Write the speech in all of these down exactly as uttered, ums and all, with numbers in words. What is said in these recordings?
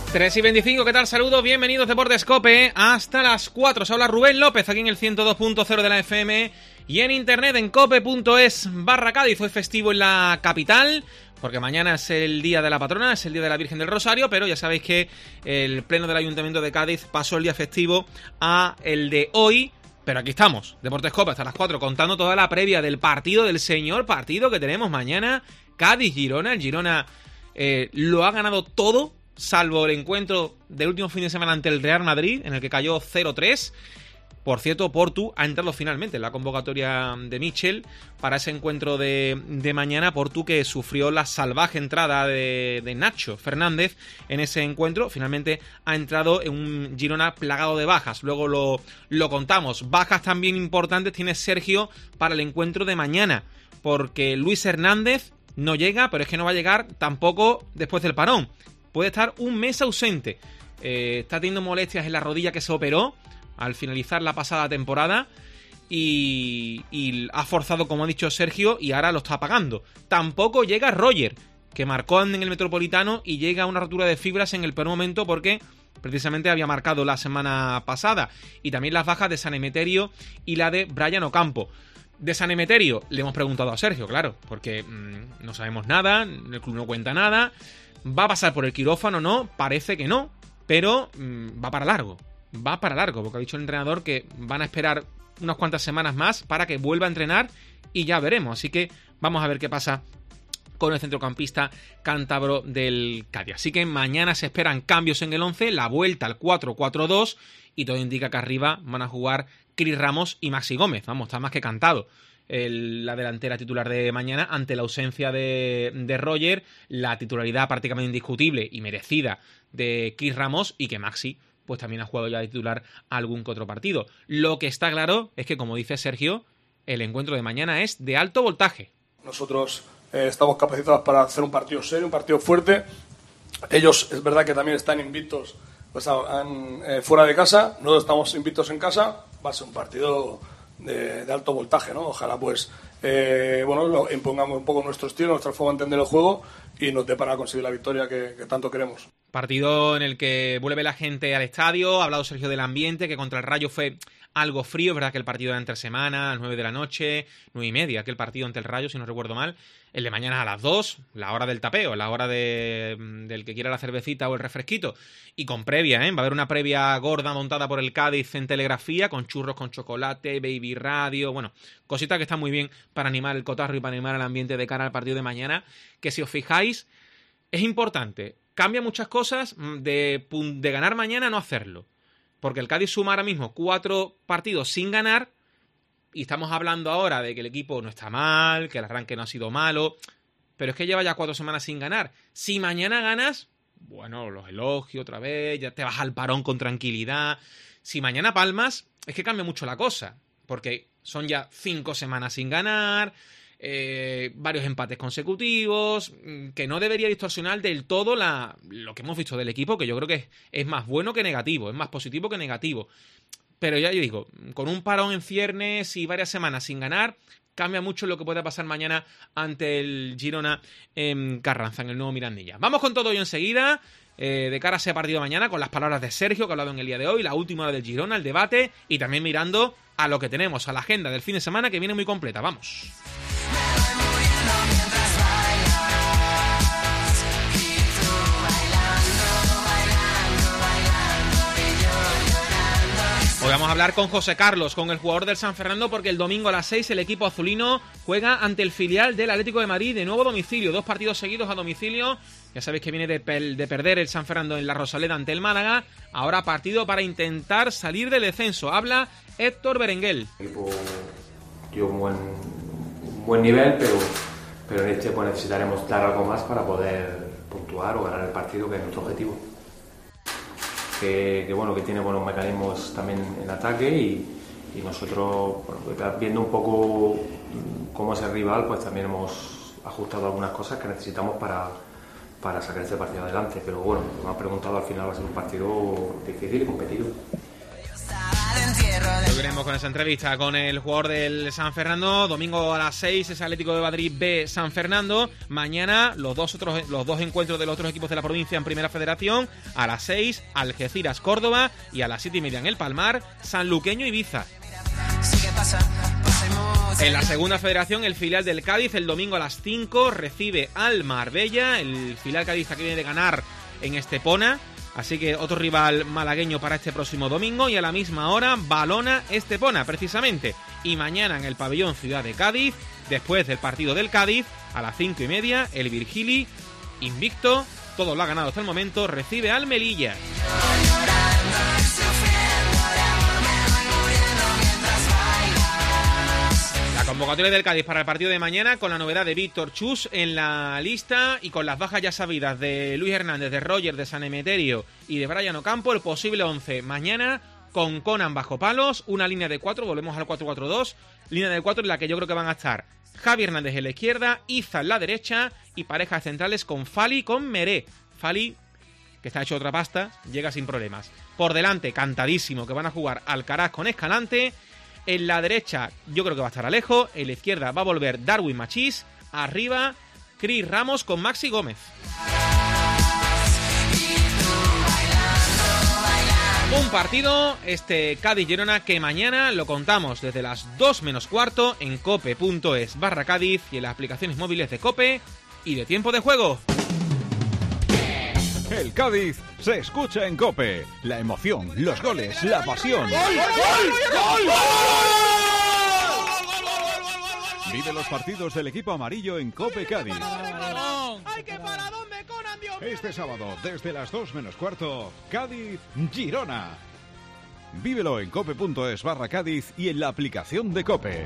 tres y veinticinco, ¿qué tal? Saludos, bienvenidos Deportes COPE. Hasta las cuatro se habla Rubén López aquí en el ciento dos punto cero de la F M y en internet en cope punto es barra Cádiz. Fue festivo en la capital porque mañana es el día de la patrona, es el día de la Virgen del Rosario, pero ya sabéis que el pleno del Ayuntamiento de Cádiz pasó el día festivo a el de hoy. Pero aquí estamos, Deportes COPE hasta las cuatro, contando toda la previa del partido, del señor partido que tenemos mañana, Cádiz-Girona. El Girona eh, lo ha ganado todo, salvo el encuentro del último fin de semana ante el Real Madrid, en el que cayó cero tres. Por cierto, Portu ha entrado finalmente en la convocatoria de Michel para ese encuentro de, de mañana. Portu, que sufrió la salvaje entrada de, de Nacho Fernández en ese encuentro, finalmente ha entrado en un Girona plagado de bajas. Luego lo, lo contamos. Bajas también importantes tiene Sergio para el encuentro de mañana, porque Luis Hernández no llega, pero es que no va a llegar tampoco después del parón. Puede estar un mes ausente. Eh, está teniendo molestias en la rodilla que se operó al finalizar la pasada temporada y, y ha forzado, como ha dicho Sergio, y ahora lo está pagando. Tampoco llega Roger, que marcó en el Metropolitano y llega a una rotura de fibras en el peor momento porque precisamente había marcado la semana pasada. Y también las bajas de San Emeterio y la de Brian Ocampo. De San Emeterio le hemos preguntado a Sergio, claro, porque mmm, no sabemos nada, el club no cuenta nada. ¿Va a pasar por el quirófano o no? Parece que no, pero mmm, va para largo. Va para largo, porque ha dicho el entrenador que van a esperar unas cuantas semanas más para que vuelva a entrenar y ya veremos. Así que vamos a ver qué pasa con el centrocampista cántabro del Cádiz. Así que mañana se esperan cambios en el once, la vuelta al cuatro cuatro dos y todo indica que arriba van a jugar Cris Ramos y Maxi Gómez. Vamos, está más que cantado. El, la delantera titular de mañana ante la ausencia de, de Roger, la titularidad prácticamente indiscutible y merecida de Cris Ramos y que Maxi pues también ha jugado ya de titular algún que otro partido. Lo que está claro es que, como dice Sergio, el encuentro de mañana es de alto voltaje. Nosotros eh, estamos capacitados para hacer un partido serio, un partido fuerte. Ellos es verdad que también están invictos pues, han, eh, fuera de casa, nosotros estamos invictos en casa. Va a ser un partido de, de alto voltaje, ¿no? Ojalá pues eh, bueno, lo, impongamos un poco nuestro estilo, nuestra forma de entender el juego y nos dé para conseguir la victoria que, que tanto queremos. Partido en el que vuelve la gente al estadio. Ha hablado Sergio del ambiente, que contra el Rayo fue algo frío. Es verdad que el partido era entre semana, a las nueve de la noche, nueve y media, que el partido ante el Rayo, si no recuerdo mal. El de mañana a las dos, la hora del tapeo, la hora de, del que quiera la cervecita o el refresquito. Y con previa, ¿eh? Va a haber una previa gorda montada por el Cádiz en telegrafía, con churros con chocolate, baby radio, bueno, cositas que están muy bien para animar el cotarro y para animar el ambiente de cara al partido de mañana, que si os fijáis, es importante. Cambia muchas cosas de, de ganar mañana a no hacerlo. Porque el Cádiz suma ahora mismo cuatro partidos sin ganar y estamos hablando ahora de que el equipo no está mal, que el arranque no ha sido malo, pero es que lleva ya cuatro semanas sin ganar. Si mañana ganas, bueno, los elogios otra vez, ya te vas al parón con tranquilidad. Si mañana palmas, es que cambia mucho la cosa, porque son ya cinco semanas sin ganar, Eh, varios empates consecutivos, que no debería distorsionar del todo la, lo que hemos visto del equipo, que yo creo que es, es más bueno que negativo, es más positivo que negativo. Pero ya yo digo, con un parón en ciernes y varias semanas sin ganar, cambia mucho lo que pueda pasar mañana ante el Girona en Carranza, en el nuevo Mirandilla. Vamos con todo ello enseguida, eh, de cara a ese partido mañana, con las palabras de Sergio, que ha hablado en el día de hoy, la última hora del Girona, el debate, y también mirando a lo que tenemos, a la agenda del fin de semana, que viene muy completa. Vamos. Hoy vamos a hablar con José Carlos, con el jugador del San Fernando, porque el domingo a las seis el equipo azulino juega ante el filial del Atlético de Madrid de nuevo domicilio, dos partidos seguidos a domicilio. Ya sabéis que viene de, pe- de perder el San Fernando en la Rosaleda ante el Málaga. Ahora partido para intentar salir del descenso. Habla Héctor Berenguel. El equipo dio un buen, un buen nivel, pero, pero en este pues necesitaremos dar algo más para poder puntuar o ganar el partido, que es nuestro objetivo. Que, que bueno, que tiene buenos mecanismos también en ataque y, y nosotros, bueno, viendo un poco cómo es el rival, pues también hemos ajustado algunas cosas que necesitamos para, para sacar este partido adelante. Pero bueno, me han preguntado, al final va a ser un partido difícil y competido. Volveremos con esa entrevista con el jugador del San Fernando. Domingo a las seis es Atlético de Madrid B San Fernando. Mañana los dos otros los dos encuentros de los otros equipos de la provincia en Primera Federación. A las seis Algeciras Córdoba y a las siete y media en el Palmar Sanluqueño Ibiza. En la Segunda Federación, el filial del Cádiz el domingo a las cinco recibe al Marbella. El filial cadista que viene de ganar en Estepona. Así que otro rival malagueño para este próximo domingo. Y a la misma hora, Valona Estepona, precisamente. Y mañana en el pabellón Ciudad de Cádiz, después del partido del Cádiz, a las cinco y media, el Virgili, invicto, todo lo ha ganado hasta el momento, recibe al Melilla. Convocatoria del Cádiz para el partido de mañana, con la novedad de Víctor Chus en la lista y con las bajas ya sabidas de Luis Hernández, de Roger, de San Emeterio y de Brian Ocampo. El posible once mañana con Conan bajo palos, una línea de cuatro, volvemos al cuatro cuatro dos, línea de cuatro en la que yo creo que van a estar Javi Hernández en la izquierda, Iza en la derecha y parejas centrales con Fali con Meré. Fali, que está hecho otra pasta, llega sin problemas. Por delante, cantadísimo, que van a jugar Alcaraz con Escalante. En la derecha yo creo que va a estar Alejo. En la izquierda va a volver Darwin Machís. Arriba, Cris Ramos con Maxi Gómez. Un partido, este Cádiz-Girona, que mañana lo contamos desde las dos menos cuarto en cope.es barra Cádiz y en las aplicaciones móviles de Cope y de Tiempo de Juego. El Cádiz se escucha en COPE. La emoción, los goles, la pasión. ¡Gol, gol, gol! Vive los partidos del equipo amarillo en COPE Cádiz. ¡Ay, qué paradón de Conan, Dios mío! Este sábado, desde las dos menos cuarto, Cádiz-Girona. Vívelo en cope.es barra Cádiz y en la aplicación de COPE.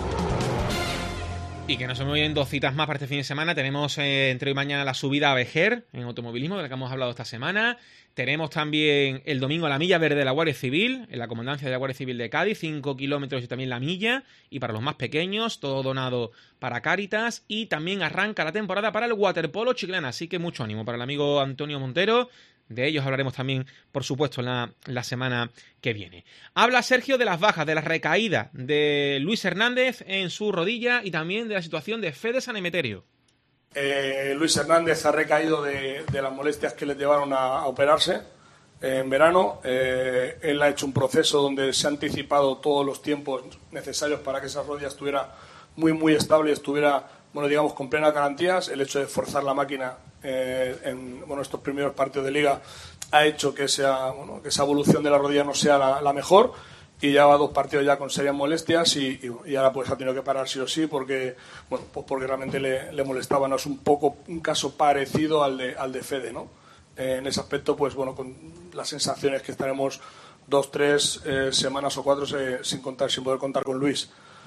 Y que no se me olviden dos citas más para este fin de semana. Tenemos eh, entre hoy y mañana la subida a Vejer en automovilismo, de la que hemos hablado esta semana. Tenemos también el domingo la milla verde de la Guardia Civil, en la comandancia de la Guardia Civil de Cádiz, cinco kilómetros y también la milla. Y para los más pequeños, todo donado para Cáritas. Y también arranca la temporada para el waterpolo Chiclana. Así que mucho ánimo para el amigo Antonio Montero. De ellos hablaremos también, por supuesto, en la, la semana que viene. Habla Sergio de las bajas, de la recaída de Luis Hernández en su rodilla y también de la situación de Fede San Emeterio. Eh, Luis Hernández ha recaído de, de las molestias que le llevaron a, a operarse eh, en verano. Eh, él ha hecho un proceso donde se ha anticipado todos los tiempos necesarios para que esa rodilla estuviera muy, muy estable y estuviera, bueno, digamos, con plenas garantías. El hecho de forzar la máquina Eh, en bueno, estos primeros partidos de liga ha hecho que, sea, bueno, que esa evolución de la rodilla no sea la, la mejor y lleva dos partidos ya con serias molestias y, y, y ahora pues ha tenido que parar sí o sí porque, bueno, pues porque realmente le, le molestaba. No es un poco un caso parecido al de, al de Fede, ¿no? Eh, en ese aspecto, pues bueno, con las sensaciones que estaremos dos, tres eh, semanas o cuatro eh, sin contar, sin poder contar con Luis.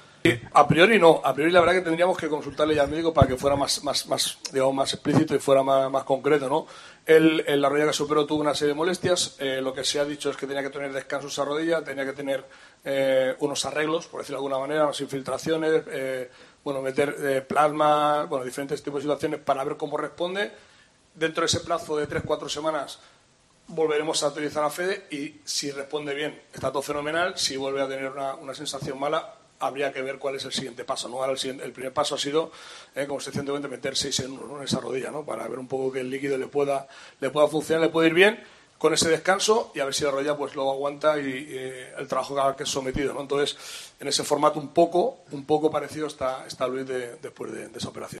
A priori no, a priori la verdad que tendríamos que consultarle ya al médico para que fuera más, más, más, digamos, más explícito y fuera más, más concreto, ¿no? Él, en la rodilla que se operó tuvo una serie de molestias, eh, lo que se ha dicho es que tenía que tener descanso esa rodilla, tenía que tener eh, unos arreglos, por decirlo de alguna manera, unas infiltraciones, eh, bueno, meter eh, plasma, bueno, diferentes tipos de situaciones para ver cómo responde. Dentro de ese plazo de tres cuatro semanas volveremos a utilizar a Fede y si responde bien está todo fenomenal, si vuelve a tener una, una sensación mala habría que ver cuál es el siguiente paso, ¿no? Ahora el, siguiente, el primer paso ha sido, eh, como recientemente, meter seis en uno, ¿no? En esa rodilla, ¿no? Para ver un poco que el líquido le pueda, le pueda funcionar, le puede ir bien con ese descanso y a ver si la rodilla pues luego aguanta y, y el trabajo al que es sometido, ¿no? Entonces, en ese formato un poco, un poco parecido está, está Luis de, después de, de esa operación.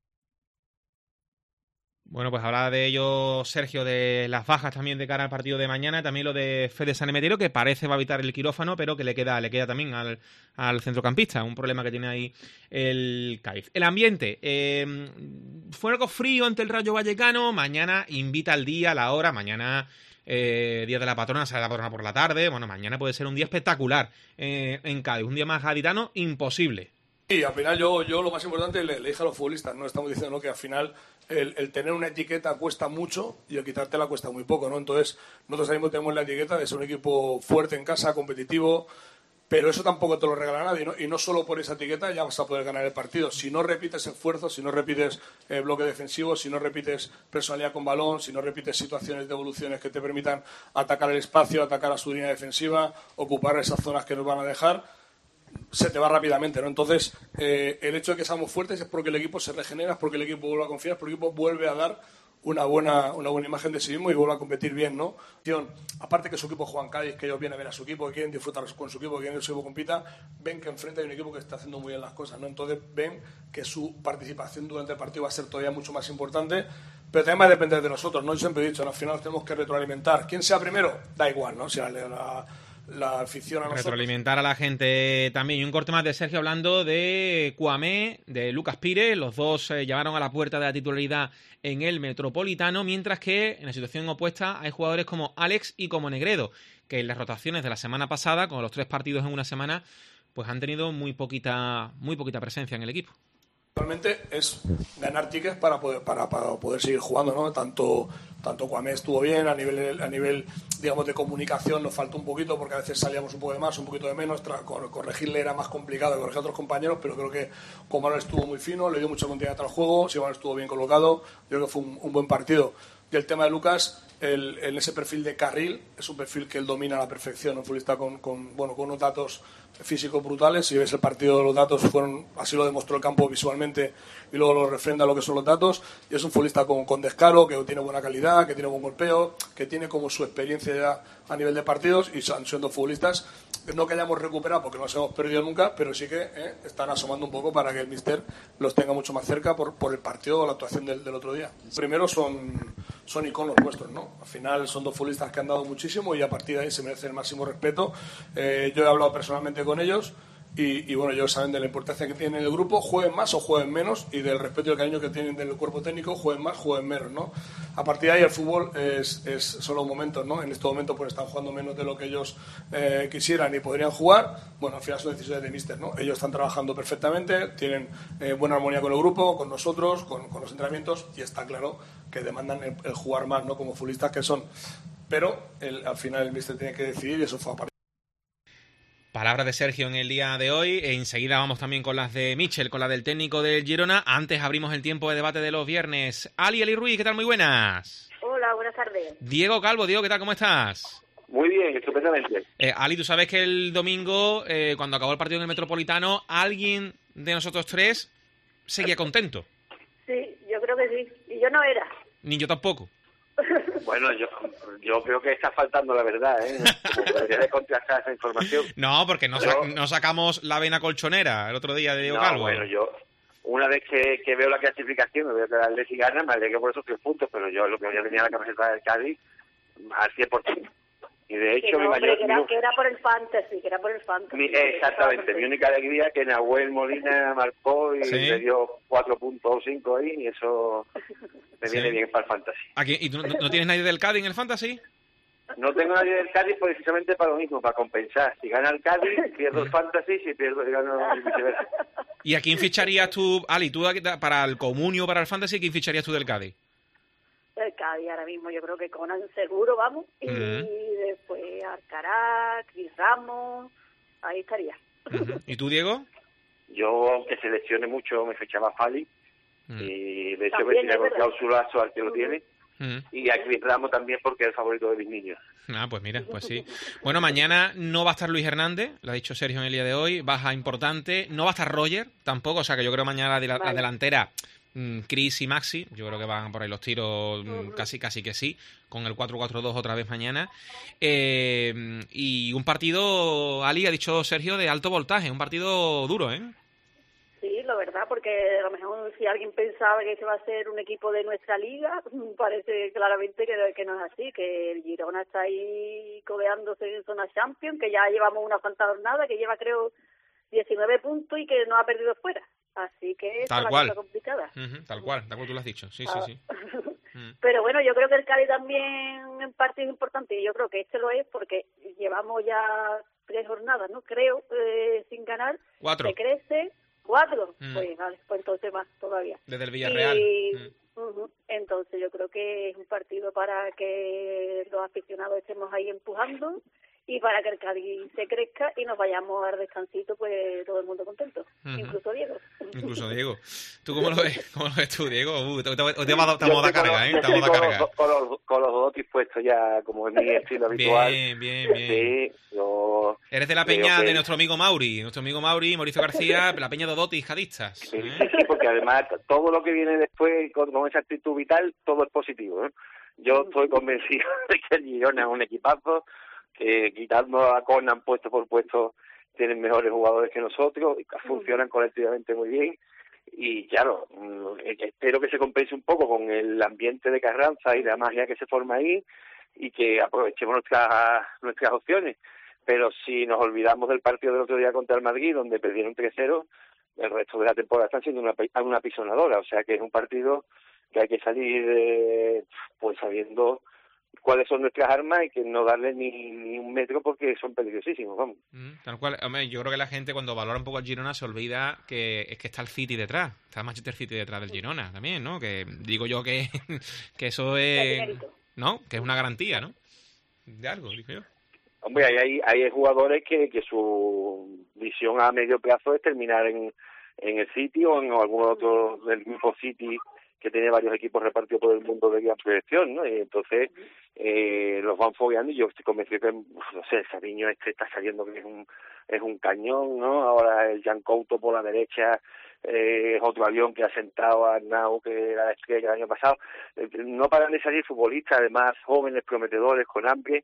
Bueno, pues hablaba de ello Sergio, de las bajas también de cara al partido de mañana, también lo de Fede San Emeterio, que parece va a evitar el quirófano, pero que le queda, le queda también al, al centrocampista, un problema que tiene ahí el Cádiz. El ambiente, eh, fue algo frío ante el Rayo Vallecano, mañana invita al día, a la hora, mañana eh, día de la patrona, sale la patrona por la tarde, bueno, mañana puede ser un día espectacular eh, en Cádiz, un día más gaditano, imposible. Y al final yo, yo lo más importante le, le dije a los futbolistas, no estamos diciendo, ¿no?, que al final el, el tener una etiqueta cuesta mucho y el quitártela cuesta muy poco, ¿no? Entonces nosotros ahora mismo tenemos la etiqueta de ser un equipo fuerte en casa, competitivo, pero eso tampoco te lo regala nadie, ¿no? Y no solo por esa etiqueta ya vas a poder ganar el partido. Si no repites esfuerzos, si no repites eh, bloque defensivo, si no repites personalidad con balón, si no repites situaciones de evoluciones que te permitan atacar el espacio, atacar a su línea defensiva, ocupar esas zonas que nos van a dejar, se te va rápidamente, ¿no? Entonces, eh, el hecho de que seamos fuertes es porque el equipo se regenera, es porque el equipo vuelve a confiar, es porque el equipo vuelve a dar una buena una buena imagen de sí mismo y vuelve a competir bien, ¿no? Aparte que su equipo juega en Cádiz, que ellos vienen a ver a su equipo, que quieren disfrutar con su equipo, que quieren que su equipo compita, ven que enfrente hay un equipo que está haciendo muy bien las cosas, ¿no? Entonces ven que su participación durante el partido va a ser todavía mucho más importante, pero también va a depender de nosotros, ¿no? Yo siempre he dicho, al final nos tenemos que retroalimentar. ¿Quién sea primero? Da igual, ¿no? Si la, la la afición a nosotros. Retroalimentar a la gente también. Y un corte más de Sergio hablando de Cuamé, de Lucas Pires. Los dos eh, llamaron a la puerta de la titularidad en el Metropolitano, mientras que en la situación opuesta hay jugadores como Alex y como Negredo, que en las rotaciones de la semana pasada, con los tres partidos en una semana, pues han tenido muy poquita, muy poquita presencia en el equipo. Actualmente es ganar tickets para poder, para, para poder seguir jugando, ¿no? Tanto tanto Cuamé estuvo bien, a nivel a nivel digamos de comunicación nos faltó un poquito porque a veces salíamos un poco de más, un poquito de menos, tra- corregirle era más complicado que corregir a otros compañeros, pero creo que Comano estuvo muy fino, le dio mucha continuidad al juego, Simón estuvo bien colocado, yo creo que fue un, un buen partido. Y el tema de Lucas, el, en ese perfil de carril, es un perfil que él domina a la perfección, un futbolista con, con, bueno, con unos datos físicos brutales. Si ves el partido, los datos fueron, así lo demostró el campo visualmente y luego lo refrenda lo que son los datos. Y es un futbolista con, con descaro, que tiene buena calidad, que tiene buen golpeo, que tiene como su experiencia ya a nivel de partidos y son siendo futbolistas no que hayamos recuperado porque no los hemos perdido nunca, pero sí que eh, están asomando un poco para que el míster los tenga mucho más cerca por, por el partido o la actuación del, del otro día. Primero son, son iconos nuestros, ¿no? Al final son dos futbolistas que han dado muchísimo y a partir de ahí se merecen el máximo respeto. Eh, yo he hablado personalmente con ellos y, y bueno, ellos saben de la importancia que tienen en el grupo, jueguen más o jueguen menos, y del respeto y el cariño que tienen del cuerpo técnico, jueguen más, jueguen menos, ¿no? A partir de ahí el fútbol es, es solo momentos, ¿no? En este momento pues están jugando menos de lo que ellos eh, quisieran y podrían jugar. Bueno, al final son decisiones de míster, ¿no? Ellos están trabajando perfectamente, tienen eh, buena armonía con el grupo, con nosotros, con, con los entrenamientos, y está claro que demandan el, el jugar más, ¿no? Como futbolistas que son. Pero el, al final el míster tiene que decidir y eso fue a partir. Palabras de Sergio en el día de hoy. Enseguida vamos también con las de Michel, con la del técnico del Girona. Antes abrimos el tiempo de debate de los viernes. Ali, Ali Ruiz, ¿qué tal? Muy buenas. Hola, buenas tardes. Diego Calvo, Diego, ¿qué tal? ¿Cómo estás? Muy bien, estupendamente. Eh, Ali, tú sabes que el domingo, eh, cuando acabó el partido en el Metropolitano, alguien de nosotros tres seguía contento. Sí, yo creo que sí. Y yo no era. Ni yo tampoco. Bueno, yo yo creo que está faltando la verdad, ¿eh? Como debería de contrastar esa información. No, porque no, Pero, sac- no sacamos la vena colchonera el otro día de Diego no, Calvo. bueno, yo una vez que, que veo la clasificación, me veo que el Atleti gana, me alegro por esos tres puntos, pero yo lo que ya tenía la camiseta del Cádiz al cien por ciento. Y de hecho, que no, mi hombre, mayor... que, era, mi- que era por el fantasy, que era por el fantasy. mi- exactamente, mi única alegría es que Nahuel Molina marcó y Sí. le dio cuatro punto cinco ahí, y eso me viene Sí. bien para el fantasy. Aquí, ¿y tú no, no tienes nadie del Cádiz en el Fantasy? No tengo nadie del Cádiz precisamente para lo mismo, para compensar. Si gana el Cádiz, pierdo el fantasy, si pierdo, gano el viceversa. ¿Y a quién ficharías tú, Ali, tú para el Comunio, para el Fantasy, quién ficharías tú del Cádiz? El Cádiz ahora mismo, yo creo que Conan seguro, vamos. Y Ujú. después Alcaraz, Cris Ramos, ahí estaría. Ujú. ¿Y tú, Diego? Yo, aunque se lesione mucho, me fechaba a Fali. Mm. Y de hecho También me tiré es con verdad. clausulazo al que lo Ujú. tiene. Mm. Y a Cris Ramos también, porque es el favorito de mis niños. Ah, pues mira, pues sí. Bueno, mañana no va a estar Luis Hernández, lo ha dicho Sergio en el día de hoy, baja importante. No va a estar Roger tampoco, o sea que yo creo mañana la, la Vale. delantera, mm, Chris y Maxi, yo creo que van por ahí los tiros, mm, Ujú. casi casi que sí, con el cuatro cuatro dos otra vez mañana. Eh, y un partido, Ali, ha dicho Sergio, de alto voltaje, un partido duro, ¿eh? Sí, la verdad, porque a lo mejor si alguien pensaba que ese va a ser un equipo de nuestra liga, parece claramente que, que no es así, que el Girona está ahí codeándose en zona Champions, que ya llevamos una cuantas jornadas, que lleva creo diecinueve puntos y que no ha perdido fuera. Así que está Tal la cual. cosa complicada. Ujú, tal cual, tal cual tú lo has dicho, sí, sí, Ah. sí. Mm. Pero bueno, yo creo que el Cádiz también en parte es importante, y yo creo que este lo es porque llevamos ya tres jornadas, ¿no? Creo, eh, sin ganar. Cuatro. Se crece. ¿Cuatro? Mm. Pues vale, pues entonces más todavía. Desde el Villarreal. Y, Mm. ujú, entonces yo creo que es un partido para que los aficionados estemos ahí empujando y para que el Cádiz se crezca y nos vayamos al descansito, pues todo el mundo contento, uh-huh. incluso Diego. Incluso Diego. ¿Tú cómo lo ves, cómo lo ves tú, Diego? Uh, te, te, te, te vamos a carga, ¿eh? Te vamos a carga. Con, con, los, con los dos dispuestos ya, como es mi estilo habitual. Bien, bien, bien. Sí, yo... Eres de la peña que... de nuestro amigo Mauri, nuestro amigo Mauri, Mauricio García, la peña de Dodoti, jadistas. Sí, ¿eh? sí, sí, porque además todo lo que viene después con, con esa actitud vital, todo es positivo, ¿eh? Yo estoy convencido de que el Girona es un equipazo, que quitando a Conan puesto por puesto tienen mejores jugadores que nosotros, funcionan colectivamente muy bien y claro, espero que se compense un poco con el ambiente de Carranza y la magia que se forma ahí y que aprovechemos nuestras nuestras opciones, pero si nos olvidamos del partido del otro día contra el Madrid donde perdieron tres cero, el resto de la temporada están siendo una, una pisonadora, o sea que es un partido que hay que salir eh, pues sabiendo cuáles son nuestras armas y que no darle ni, ni un metro porque son peligrosísimos, vamos. Mm, tal cual, hombre, yo creo que la gente cuando valora un poco al Girona se olvida que es que está el City detrás, está el Manchester City detrás del Girona también, ¿no? Que digo yo que, que eso es, ¿no? Que es una garantía, ¿no? De algo, digo yo. Hombre, hay, hay, hay jugadores que, que su visión a medio plazo es terminar en, en el City o en algún otro del grupo City que tiene varios equipos repartidos por el mundo de gran proyección, ¿no? Y entonces eh, los van fogueando y yo estoy convencido que, no sé, el Sabiño este está saliendo que es un es un cañón, ¿no? Ahora el Jan Couto por la derecha eh, es otro avión que ha sentado a Arnau, que era la estrella el año pasado. Eh, no paran de salir futbolistas, además jóvenes, prometedores, con hambre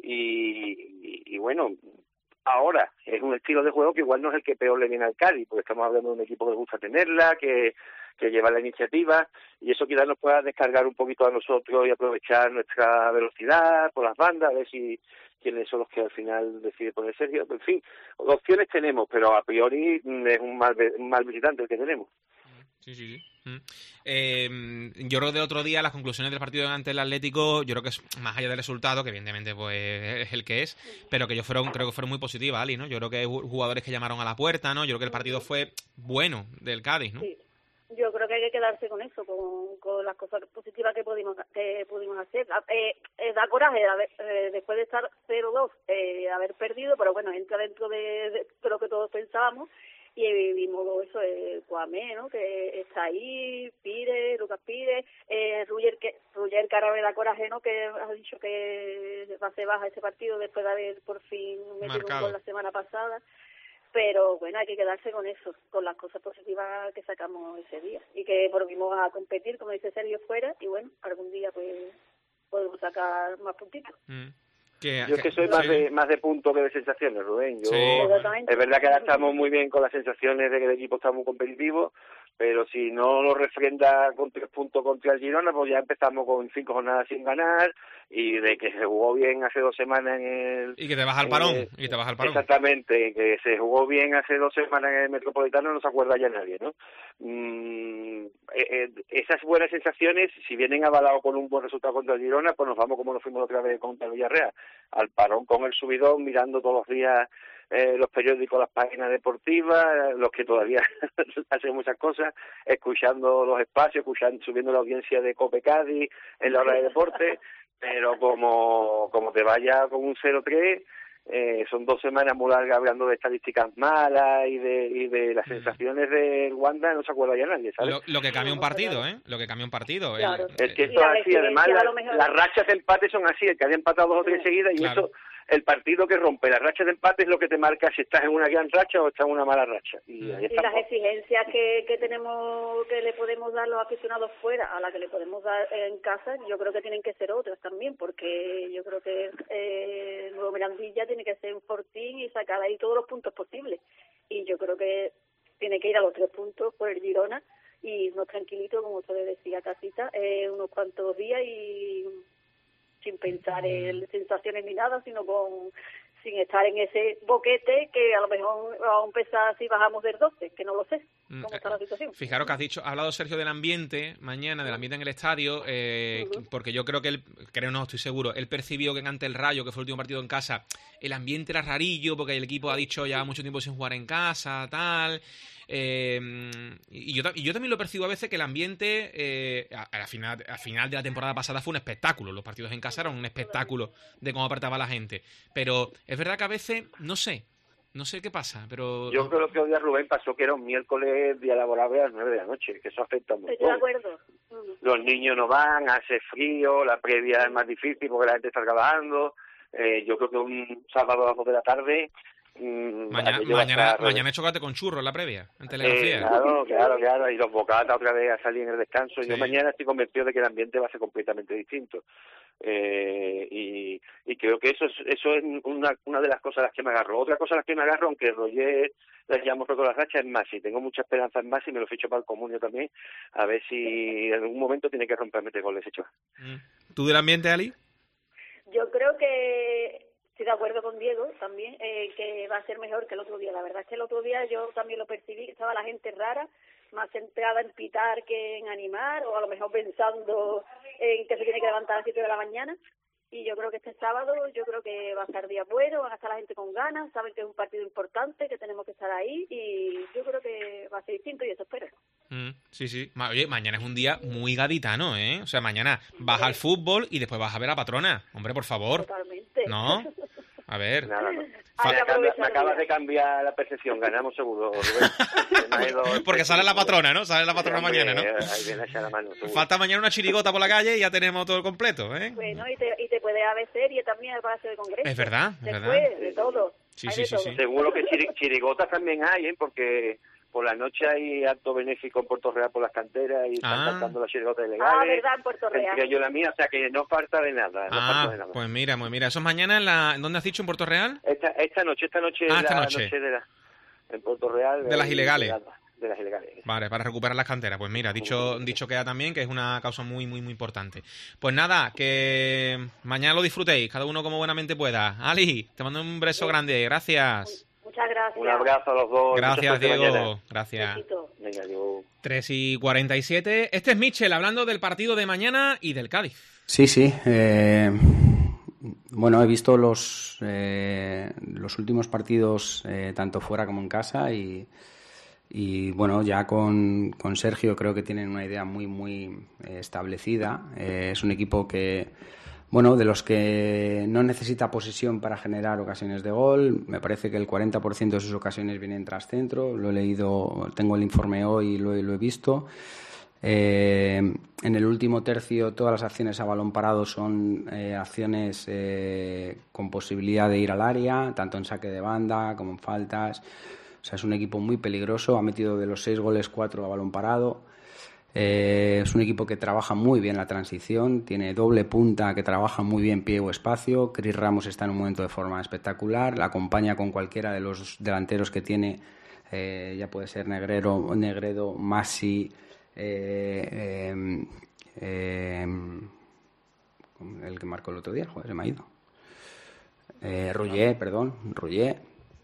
y, y, y bueno... Ahora, es un estilo de juego que igual no es el que peor le viene al Cádiz, porque estamos hablando de un equipo que le gusta tenerla, que, que lleva la iniciativa, y eso quizás nos pueda descargar un poquito a nosotros y aprovechar nuestra velocidad por las bandas, a ver si quiénes son los que al final decide poner Sergio. En fin, opciones tenemos, pero a priori es un mal, un mal visitante el que tenemos. Sí, sí, sí. Mm. Eh, yo creo que del otro día las conclusiones del partido ante el Atlético, yo creo que es más allá del resultado, que evidentemente pues es el que es, pero que yo fueron, creo que fueron muy positivas, Ali, ¿no? Yo creo que hay jugadores que llamaron a la puerta, ¿no? Yo creo que el partido fue bueno del Cádiz, ¿no? Sí. Yo creo que hay que quedarse con eso, con, con las cosas positivas que pudimos que pudimos hacer. Eh, eh, da coraje haber, eh, después de estar cero dos, eh, haber perdido, pero bueno, entra dentro de, de, de lo que todos pensábamos. Y vimos eso, eh, Cuamé, ¿no? Que está ahí, Pire, Lucas Pire, eh, Ruller, que Ruller Carabé da coraje, ¿no? Que ha dicho que va a ser baja ese partido después de haber por fin metido un gol la semana pasada. Pero bueno, hay que quedarse con eso, con las cosas positivas que sacamos ese día. Y que volvimos a competir, como dice Sergio, fuera, y bueno, algún día pues podemos sacar más puntitos. Mm. Que, yo es que soy más, sí. de, más de punto que de sensaciones, Rubén. Yo, sí. Es verdad que ahora estamos muy bien con las sensaciones de que el equipo está muy competitivo, pero si no lo refrenda con tres puntos contra el Girona, pues ya empezamos con cinco jornadas sin ganar, y de que se jugó bien hace dos semanas en el... Y que te vas al parón, el, y te vas al parón. Exactamente, que se jugó bien hace dos semanas en el Metropolitano, no se acuerda ya nadie, ¿no? Mm, eh, eh, esas buenas sensaciones, si vienen avalados con un buen resultado contra el Girona, pues nos vamos como nos fuimos otra vez contra el Villarreal, al parón con el subidón, mirando todos los días eh, los periódicos, las páginas deportivas, los que todavía hacen muchas cosas, escuchando los espacios, escuchando, subiendo la audiencia de Cope Cádiz en la hora de deporte, pero como como te vaya con un cero tres, eh, son dos semanas muy largas hablando de estadísticas malas y de y de las sensaciones del Wanda, no se acuerda ya nadie, ¿sabes? Lo, lo que cambia un partido, ¿eh? Lo que cambia un partido. Claro. El, es que esto es así, además la, las rachas de empate son así, el que haya empatado dos o tres seguidas, y claro. Eso, el partido que rompe la racha de empate es lo que te marca si estás en una gran racha o estás en una mala racha. Y, y las exigencias que, que tenemos, que le podemos dar los aficionados fuera, a las que le podemos dar en casa, yo creo que tienen que ser otras también, porque yo creo que eh, Nuevo Mirandilla tiene que ser un fortín y sacar ahí todos los puntos posibles. Y yo creo que tiene que ir a los tres puntos por el Girona y irnos tranquilitos, como usted le decía, Casita, eh, unos cuantos días y sin pensar en sensaciones ni nada, sino con sin estar en ese boquete que a lo mejor va a empezar si bajamos del doce, que no lo sé cómo está la situación. Fijaros que has dicho, ha hablado Sergio del ambiente mañana, del ambiente en el estadio, eh, uh-huh. porque yo creo que él, creo no, estoy seguro, él percibió que ante el Rayo, que fue el último partido en casa, el ambiente era rarillo, porque el equipo ha dicho ya mucho tiempo sin jugar en casa, tal. Eh, y, yo, y yo también lo percibo a veces que el ambiente, eh, a, a, la final, a final de la temporada pasada fue un espectáculo. Los partidos en casa eran un espectáculo de cómo apretaba la gente. Pero es verdad que a veces, no sé, no sé qué pasa, pero... Yo creo que hoy día Rubén pasó que era un miércoles día laborable a las nueve de la noche, que eso afecta mucho. Estoy de acuerdo. Los niños no van, hace frío, la previa es más difícil porque la gente está trabajando. Eh, yo creo que un sábado a las dos de la tarde... Mmm, mañana mañana, mañana he chocolate con churros la previa, en Telegrafía. Eh, claro, claro, claro, y los bocatas otra vez a salir en el descanso. Sí. Yo mañana estoy convencido de que el ambiente va a ser completamente distinto. Eh, y, y creo que eso es, eso es una, una de las cosas a las que me agarro. Otra cosa a las que me agarro, aunque Roger les llamo roto la racha, es Masi. Tengo mucha esperanza en Masi, me lo ficho para el comunio también, a ver si en algún momento tiene que romper meter goles hechos. ¿Tú del ambiente, Ali? Yo creo que estoy de acuerdo con Diego también, eh, que va a ser mejor que el otro día. La verdad es que el otro día yo también lo percibí, estaba la gente rara, más centrada en pitar que en animar, o a lo mejor pensando en que se tiene que levantar a las siete de la mañana. Y yo creo que este sábado, yo creo que va a estar día bueno, van a estar la gente con ganas, saben que es un partido importante, que tenemos que estar ahí, y yo creo que va a ser distinto y eso espero. Mm, sí, sí. Oye, mañana es un día muy gaditano, ¿eh? O sea, mañana vas al fútbol y después vas a ver a Patrona. Hombre, por favor. Totalmente. ¿No? A ver. Nada, no. Me, acaba, me acabas de cambiar la percepción, ganamos seguro. Porque sale la Patrona, ¿no? Sale la Patrona sí, mañana, ¿no? Ahí viene a la mano. Falta mañana una chirigota por la calle y ya tenemos todo el completo, ¿eh? Bueno, y te, y te puede haber serie también al Palacio de Congreso. Es verdad, es Después, verdad. de todo. Sí, sí, sí, sí. Seguro que chiri, chirigotas también hay, ¿eh? Porque por la noche hay acto benéfico en Puerto Real por las canteras y están ah. cantando las chirigotas ilegales. Ah, verdad, en Puerto Real. Entre yo la mía, o sea que no falta de nada. No ah, falta de nada. Pues mira, pues mira, eso es mañana en la... ¿Dónde has dicho? ¿En Puerto Real? Esta, esta noche, esta noche, ah, esta la noche. noche de la, en Puerto Real. De las ilegales. De las ilegales. Vale, para recuperar las canteras. Pues mira, dicho dicho queda también que es una causa muy, muy, muy importante. Pues nada, que mañana lo disfrutéis, cada uno como buenamente pueda. Ali, te mando un beso grande, gracias. Muchas gracias. Un abrazo a los dos. Gracias, Diego. Mañana. Gracias. Venga, Diego. tres y cuarenta y siete. Este es Michel hablando del partido de mañana y del Cádiz. Sí, sí. Eh, bueno, he visto los, eh, los últimos partidos eh, tanto fuera como en casa y, y bueno, ya con, con Sergio creo que tienen una idea muy, muy eh, establecida. Eh, es un equipo que... Bueno, de los que no necesita posesión para generar ocasiones de gol, me parece que el cuarenta por ciento de sus ocasiones vienen tras centro, lo he leído, tengo el informe hoy y lo, lo he visto. Eh, en el último tercio todas las acciones a balón parado son eh, acciones eh, con posibilidad de ir al área, tanto en saque de banda como en faltas. O sea, es un equipo muy peligroso, ha metido de los seis goles cuatro a balón parado. Eh, es un equipo que trabaja muy bien la transición, tiene doble punta que trabaja muy bien pie o espacio. Chris Ramos está en un momento de forma espectacular, la acompaña con cualquiera de los delanteros que tiene, eh, ya puede ser Negrero, Negredo, Masi, eh, eh, eh, el que marcó el otro día, joder, se me ha ido. Eh, Roger, perdón, Roger.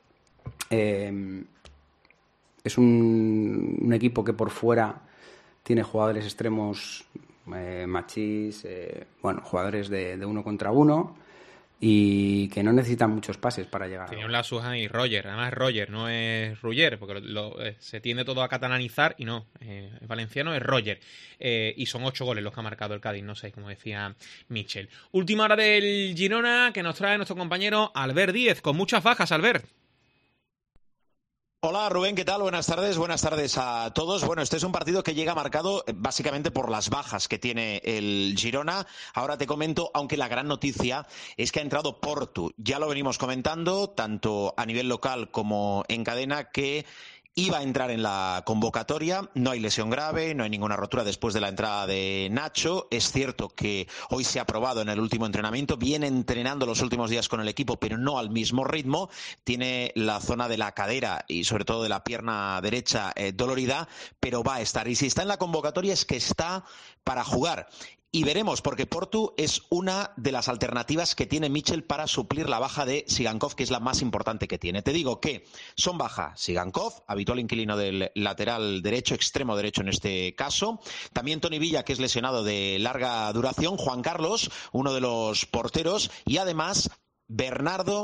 Eh, es un, un equipo que por fuera tiene jugadores extremos, eh, machís, eh, bueno, jugadores de, de uno contra uno y que no necesitan muchos pases para llegar. Tiene un Lasujan y Roger, además es Roger, no es Ruller, porque lo, lo, eh, se tiende todo a catalanizar y no, eh, es valenciano, es Roger. Eh, y son ocho goles los que ha marcado el Cádiz, no sé, como decía Michel. Última hora del Girona que nos trae nuestro compañero Albert Díez, con muchas bajas, Albert. Hola Rubén, ¿qué tal? Buenas tardes, buenas tardes a todos. Bueno, este es un partido que llega marcado básicamente por las bajas que tiene el Girona. Ahora te comento, aunque la gran noticia es que ha entrado Portu. Ya lo venimos comentando, tanto a nivel local como en cadena, que iba a entrar en la convocatoria. No hay lesión grave, no hay ninguna rotura después de la entrada de Nacho. Es cierto que hoy se ha probado en el último entrenamiento. Viene entrenando los últimos días con el equipo, pero no al mismo ritmo. Tiene la zona de la cadera y sobre todo de la pierna derecha eh, dolorida, pero va a estar. Y si está en la convocatoria es que está para jugar. Y veremos, porque Portu es una de las alternativas que tiene Michel para suplir la baja de Sigankov, que es la más importante que tiene. Te digo que son baja Sigankov, habitual inquilino del lateral derecho, extremo derecho en este caso. También Toni Villa, que es lesionado de larga duración. Juan Carlos, uno de los porteros. Y además Bernardo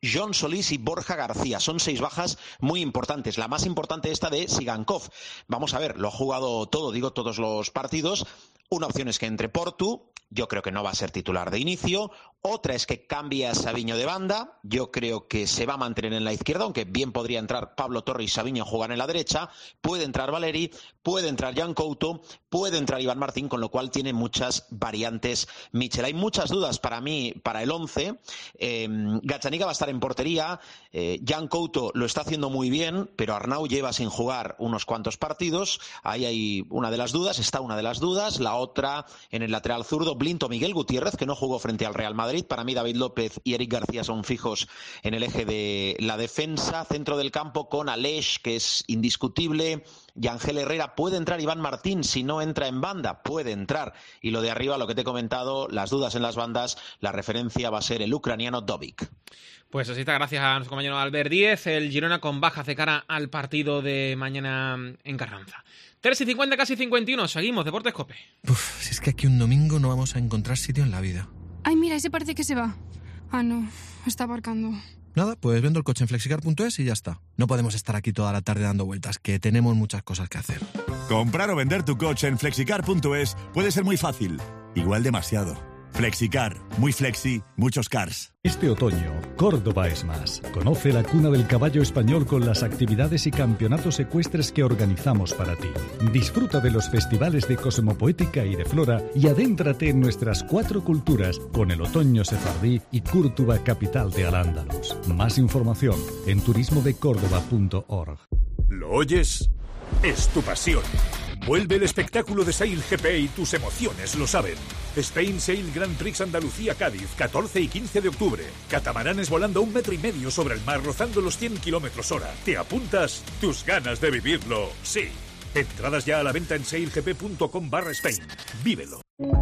John Solís y Borja García. Son seis bajas muy importantes. La más importante esta de Sigankov. Vamos a ver, lo ha jugado todo, digo todos los partidos. Una opción es que entre Portu, yo creo que no va a ser titular de inicio. Otra es que cambie a Sabiño de banda. Yo creo que se va a mantener en la izquierda, aunque bien podría entrar Pablo Torre y Sabiño jugar en la derecha. Puede entrar Valeri, puede entrar Jan Couto, puede entrar Iván Martín, con lo cual tiene muchas variantes Michel. Hay muchas dudas para mí, para el once. Eh, Gazzaniga va a estar en portería. Eh, Jan Couto lo está haciendo muy bien, pero Arnau lleva sin jugar unos cuantos partidos. Ahí hay una de las dudas, está una de las dudas. La otra, en el lateral zurdo, Blinto Miguel Gutiérrez, que no jugó frente al Real Madrid. Para mí, David López y Eric García son fijos en el eje de la defensa. Centro del campo con Aleix, que es indiscutible. Y Ángel Herrera. Puede entrar Iván Martín, si no entra en banda, puede entrar. Y lo de arriba, lo que te he comentado, las dudas en las bandas, la referencia va a ser el ucraniano Dovic. Pues así está, gracias a nuestro compañero Albert Díez. El Girona con bajas de cara al partido de mañana en Carranza. tres y cincuenta, casi cincuenta y uno. Seguimos, Deportes Cope. Uf, si es que aquí un domingo no vamos a encontrar sitio en la vida. Ay, mira, ese parece que se va. Ah, no, está aparcando. Nada, pues vendo el coche en flexicar punto es y ya está. No podemos estar aquí toda la tarde dando vueltas, que tenemos muchas cosas que hacer. Comprar o vender tu coche en flexicar punto es puede ser muy fácil, igual demasiado. Flexicar, muy flexi, muchos cars. Este otoño, Córdoba es más. Conoce la cuna del caballo español con las actividades y campeonatos ecuestres que organizamos para ti. Disfruta de los festivales de cosmopoética y de flora y adéntrate en nuestras cuatro culturas con el otoño sefardí y Córdoba, capital de Al-Ándalus. Más información en turismo de córdoba punto org. ¿Lo oyes? Es tu pasión. Vuelve el espectáculo de Sail G P y tus emociones lo saben. Spain Sail Grand Prix Andalucía Cádiz, catorce y quince de octubre. Catamaranes volando un metro y medio sobre el mar, rozando los cien kilómetros hora. ¿Te apuntas? Tus ganas de vivirlo, sí. Entradas ya a la venta en sailgp punto com barra Spain. Vívelo.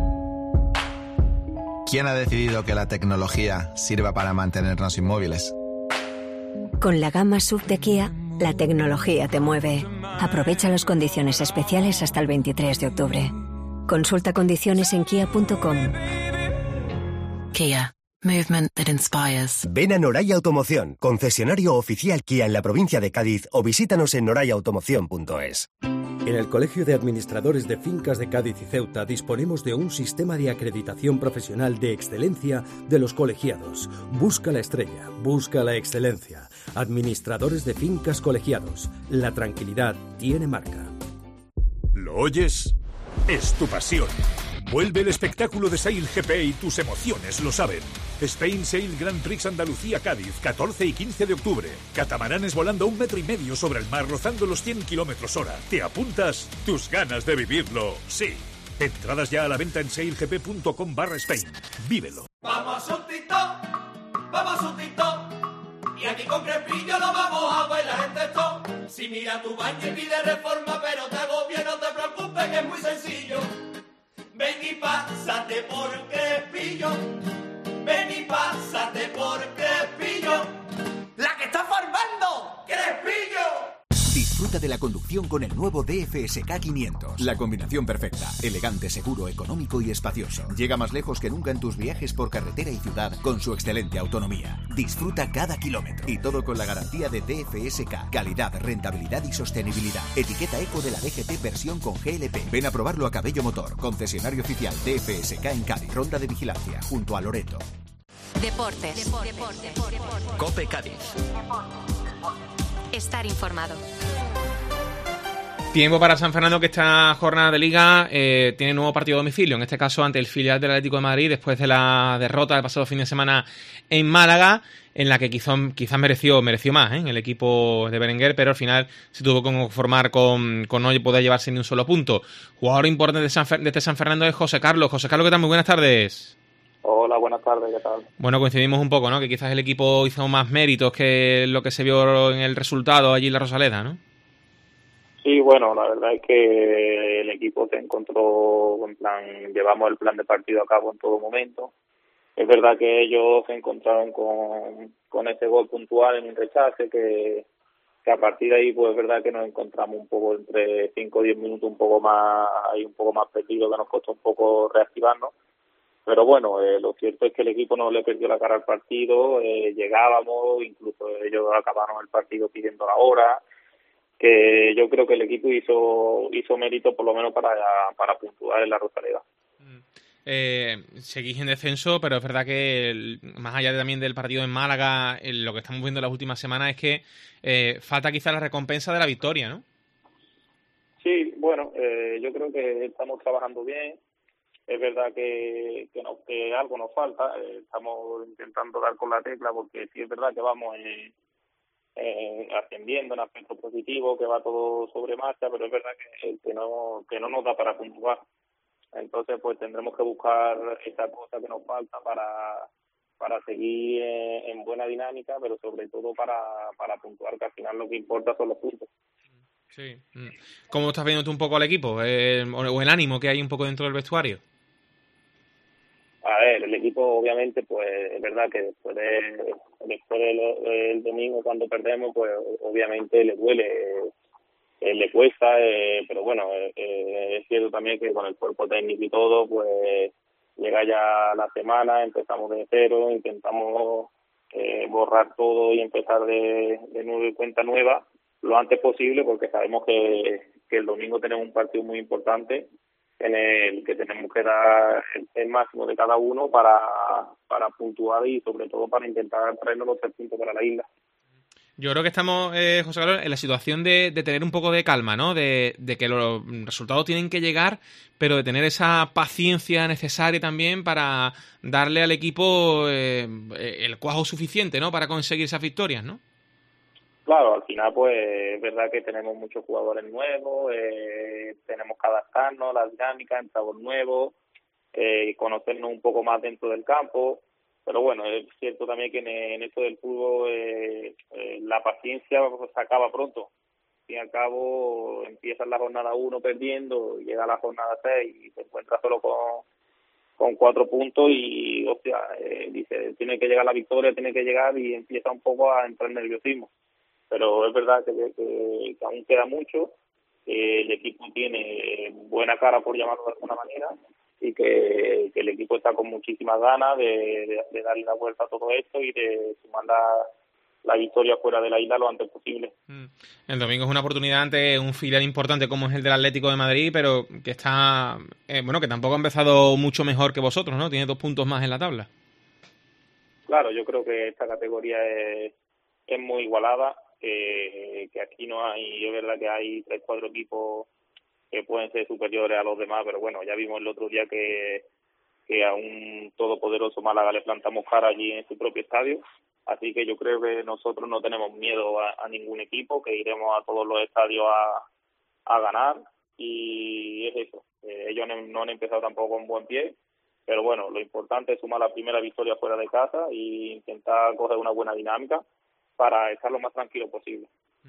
¿Quién ha decidido que la tecnología sirva para mantenernos inmóviles? Con la gama S U V de Kia, la tecnología te mueve. Aprovecha las condiciones especiales hasta el veintitrés de octubre. Consulta condiciones en kia punto com. Kia. Movement that inspires. Ven a Noraya Automoción, concesionario oficial Kia en la provincia de Cádiz, o visítanos en noraya automoción punto es. En el Colegio de Administradores de Fincas de Cádiz y Ceuta disponemos de un sistema de acreditación profesional de excelencia de los colegiados. Busca la estrella, busca la excelencia. Administradores de Fincas Colegiados. La tranquilidad tiene marca. ¿Lo oyes? Es tu pasión. Vuelve el espectáculo de Sail G P y tus emociones lo saben. Spain Sail Grand Prix Andalucía Cádiz, catorce y quince de octubre. Catamaranes volando un metro y medio sobre el mar, rozando los cien kilómetros hora. ¿Te apuntas? Tus ganas de vivirlo, sí. Entradas ya a la venta en sailgp punto com barra Spain. Vívelo. Vamos a un TikTok, vamos a un TikTok. Y aquí con Crespillo lo vamos a bailar en TikTok. Si mira tu baño y pide reforma, pero te agobia, no te preocupes, que es muy sencillo. Ven y pásate por Crespillo. Ven y pásate por Crespillo. ¡La que está formando! ¡Crespillo! Disfruta de la conducción con el nuevo D F S K quinientos. La combinación perfecta. Elegante, seguro, económico y espacioso. Llega más lejos que nunca en tus viajes por carretera y ciudad con su excelente autonomía. Disfruta cada kilómetro. Y todo con la garantía de D F S K. Calidad, rentabilidad y sostenibilidad. Etiqueta eco de la D G T versión con G L P. Ven a probarlo a Cabello Motor. Concesionario oficial D F S K en Cádiz. Ronda de vigilancia. Junto a Loreto. Deportes. Deportes. Deportes. Cope Cádiz. Estar informado. Tiempo para San Fernando, que esta jornada de Liga eh, tiene nuevo partido a domicilio, en este caso ante el filial del Atlético de Madrid, después de la derrota del pasado fin de semana en Málaga, en la que quizás quizá mereció, mereció más ¿eh? el equipo de Berenguer, pero al final se tuvo que conformar con, con no poder llevarse ni un solo punto. Jugador importante de, San, de este San Fernando es José Carlos. José Carlos, ¿qué tal? Muy buenas tardes. Hola, buenas tardes, ¿qué tal? Bueno, coincidimos un poco, ¿no? Que quizás el equipo hizo más méritos que lo que se vio en el resultado allí en la Rosaleda, ¿no? Sí, bueno, la verdad es que el equipo se encontró, en plan, llevamos el plan de partido a cabo en todo momento. Es verdad que ellos se encontraron con, con ese gol puntual en un rechace que, que a partir de ahí, pues es verdad que nos encontramos un poco entre cinco o diez minutos un poco más, ahí un poco más perdido, que nos costó un poco reactivarnos. Pero pero bueno, eh, lo cierto es que el equipo no le perdió la cara al partido, eh, llegábamos, incluso ellos acabaron el partido pidiendo la hora, que yo creo que el equipo hizo hizo mérito por lo menos para, para puntuar en la Rosaleda. Eh, seguís en descenso, pero es verdad que el, más allá de, también del partido en Málaga, el, lo que estamos viendo en las últimas semanas es que eh, falta quizá la recompensa de la victoria, ¿no? Sí, bueno, eh, yo creo que estamos trabajando bien. Es verdad que, que, no, que algo nos falta. Eh, estamos intentando dar con la tecla porque sí es verdad que vamos eh, eh, ascendiendo en aspectos positivos, que va todo sobre marcha, pero es verdad que, que no que no nos da para puntuar. Entonces, pues tendremos que buscar esa cosa que nos falta para para seguir eh, en buena dinámica, pero sobre todo para, para puntuar, que al final lo que importa son los puntos. Sí. ¿Cómo estás viendo tú un poco al equipo? Eh, ¿O el ánimo que hay un poco dentro del vestuario? A ver, el equipo obviamente, pues es verdad que después de después del de domingo cuando perdemos, pues obviamente le duele, eh, le cuesta, eh, pero bueno, eh, es cierto también que con el cuerpo técnico y todo, pues llega ya la semana, empezamos de cero, intentamos eh, borrar todo y empezar de, de nuevo y cuenta nueva lo antes posible, porque sabemos que, que el domingo tenemos un partido muy importante en el que tenemos que dar el, el máximo de cada uno para, para puntuar y sobre todo para intentar traernos los tres puntos para la isla. Yo creo que estamos, eh, José Carlos, en la situación de, de tener un poco de calma, ¿no? De, de que los resultados tienen que llegar, pero de tener esa paciencia necesaria también para darle al equipo eh, el cuajo suficiente, ¿no? Para conseguir esas victorias, ¿no? Claro, al final pues es verdad que tenemos muchos jugadores nuevos, eh, tenemos que adaptarnos a la dinámica, entramos nuevos, eh, conocernos un poco más dentro del campo, pero bueno, es cierto también que en, en esto del fútbol eh, eh, la paciencia pues, se acaba pronto. Al fin y al cabo empiezas la jornada uno perdiendo, llega la jornada seis y te encuentras solo con, con cuatro puntos y, hostia, eh, dice, tiene que llegar la victoria, tiene que llegar y empieza un poco a entrar en nerviosismo. Pero es verdad que, que, que aún queda mucho, que el equipo tiene buena cara, por llamarlo de alguna manera, y que, que el equipo está con muchísimas ganas de, de, de darle la vuelta a todo esto y de sumar la, la victoria fuera de la isla lo antes posible. El domingo es una oportunidad ante un filial importante como es el del Atlético de Madrid, pero que está, eh, bueno, que tampoco ha empezado mucho mejor que vosotros, ¿no? Tiene dos puntos más en la tabla. Claro, yo creo que esta categoría es, es muy igualada. Que, que aquí no hay, es verdad que hay tres, cuatro equipos que pueden ser superiores a los demás, pero bueno, ya vimos el otro día que, que a un todopoderoso Málaga le plantamos cara allí en su propio estadio, así que yo creo que nosotros no tenemos miedo a, a ningún equipo, que iremos a todos los estadios a, a ganar, y es eso, eh, ellos no, no han empezado tampoco con buen pie, pero bueno, lo importante es sumar la primera victoria fuera de casa e intentar coger una buena dinámica para estar lo más tranquilo posible.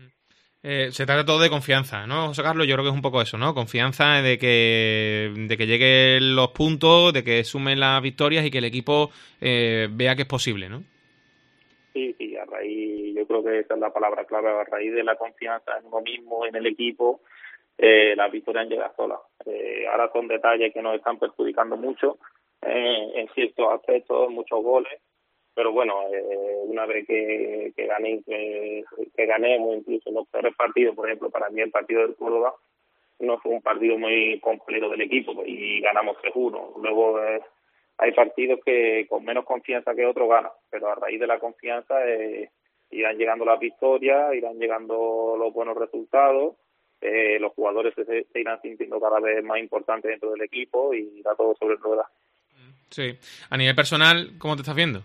Eh, se trata todo de confianza, ¿no, José Carlos? Yo creo que es un poco eso, ¿no? Confianza de que de que lleguen los puntos, de que sumen las victorias y que el equipo eh, vea que es posible, ¿no? Sí, sí, a raíz, yo creo que esa es la palabra clave, a raíz de la confianza en uno mismo, en el equipo, eh, las victorias llegan solas. Eh, ahora son detalles que nos están perjudicando mucho eh, en ciertos aspectos, muchos goles, pero bueno, eh, una vez que, que, gané, que, que ganemos incluso los peores partidos, por ejemplo, para mí el partido del Córdoba no fue un partido muy completo del equipo y ganamos tres uno. Luego eh, hay partidos que con menos confianza que otros ganan, pero a raíz de la confianza eh, irán llegando las victorias, irán llegando los buenos resultados, eh, los jugadores se, se irán sintiendo cada vez más importantes dentro del equipo y irá todo sobre ruedas. Sí. A nivel personal, ¿cómo te estás viendo?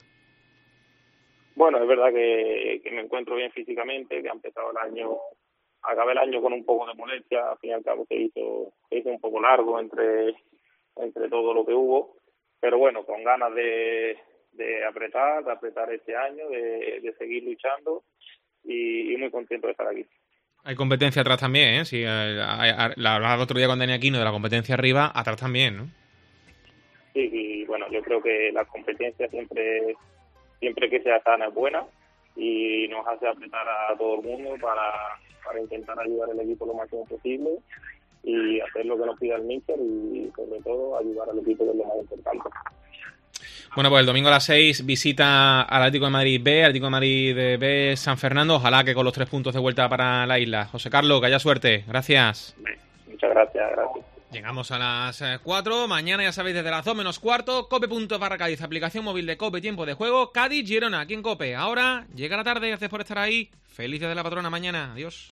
Bueno, es verdad que, que me encuentro bien físicamente, que ha empezado el año, acabé el año con un poco de molestia, al fin y al cabo se hizo, se hizo un poco largo entre, entre todo lo que hubo, pero bueno, con ganas de, de apretar, de apretar este año, de, de seguir luchando y, y muy contento de estar aquí. Hay competencia atrás también, ¿eh? Si, eh, la hablaba el otro día con Dani Aquino de la competencia arriba, atrás también, ¿no? Sí, y bueno, yo creo que la competencia siempre... siempre que sea sana es buena y nos hace apretar a todo el mundo para, para intentar ayudar al equipo lo máximo posible y hacer lo que nos pida el míster y sobre todo ayudar al equipo, que es lo más importante. Bueno, pues el domingo a las seis visita al Atlético de Madrid B, Atlético de Madrid B San Fernando. Ojalá que con los tres puntos de vuelta para la isla. José Carlos, que haya suerte. Gracias. Muchas gracias, gracias. Llegamos a las cuatro. Mañana, ya sabéis, desde las dos menos cuarto, cope.es barra Cádiz, aplicación móvil de Cope, tiempo de juego, Cádiz, Girona, aquí en Cope. Ahora, llega la tarde, gracias por estar ahí. Feliz día de la patrona mañana. Adiós.